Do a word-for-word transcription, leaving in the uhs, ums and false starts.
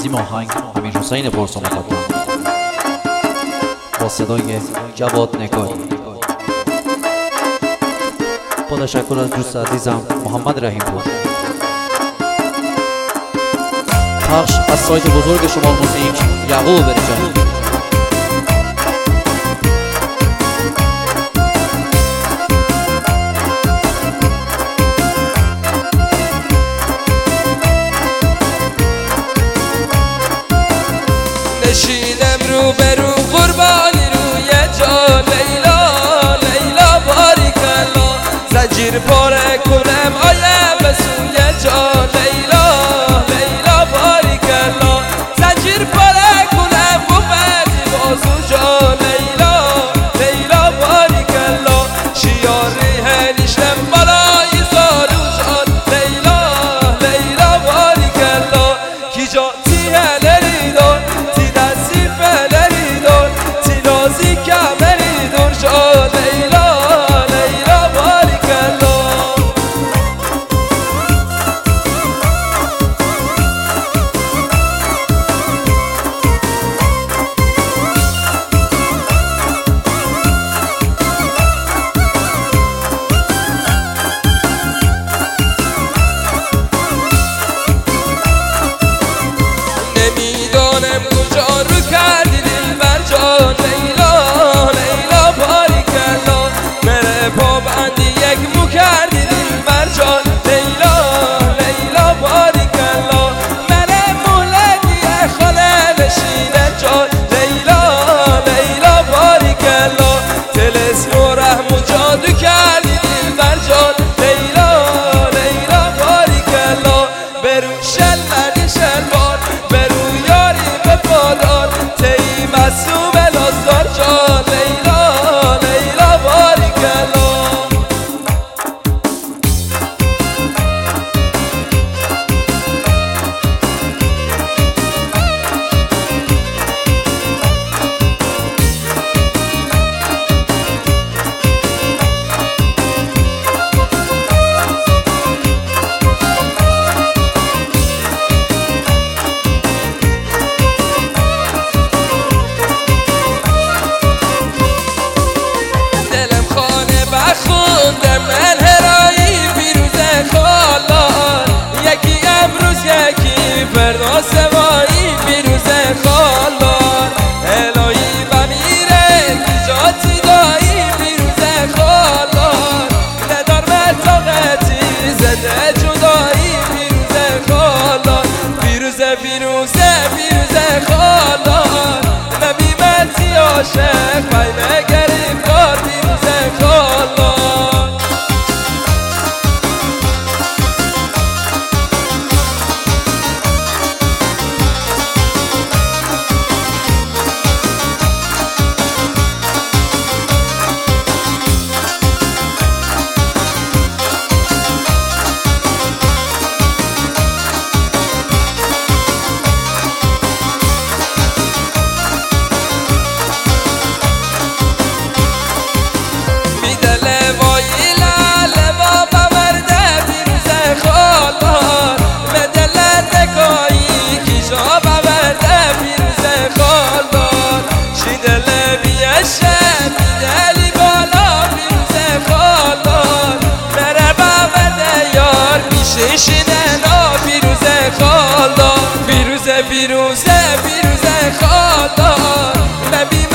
از این آهنگ امیر حسین پارسا مقدم با صدای جواد نگاری. با تشکر از دوست عزیزم محمد رحیم پور. پخش از سایت بزرگ شمال موزیک یعقوب برجانی. نشینم رو به رو قربانی روی جا لیلا لیلا باریکلا زنجیر پاره کنم آیم به سوی جا لیلا لیلا باریکلا زنجیر پاره کنم بومدی بازو جا لیلا لیلا باریکلا شیاری هنیشم بالای زارو جان لیلا لیلا باریکلا کی جا تیه نریدان نمیدانم کجا رو کردی دل بر جان لیلا لیلا باریکلا مره پا بندی یک مو کردی دل بر جان لیلا لیلا باریکلا مره مولدی خانه نشینه جان لیلا لیلا باریکلا تلسم و رحم و جادو کردی دل بر جان لیلا لیلا باریکلا برو شل مردی شل بار برو تی مسوم نازدار جان لیلا لیلا باریکلا خوندم من هرایی فیروزه خالان یکی امروز یکی فردا سوایی فیروزه خالان الهی بمیره نجاتی دایی فیروزه خالان ندار مطاقتی زده جدایی فیروزه خالان فیروزه فیروزه فیروزه خالان نبیمتی عاشق پایمه گریفتار فیروزه خالان شیشیدنا فیروزه خالدار فیروزه فیروزه فیروزه خالدار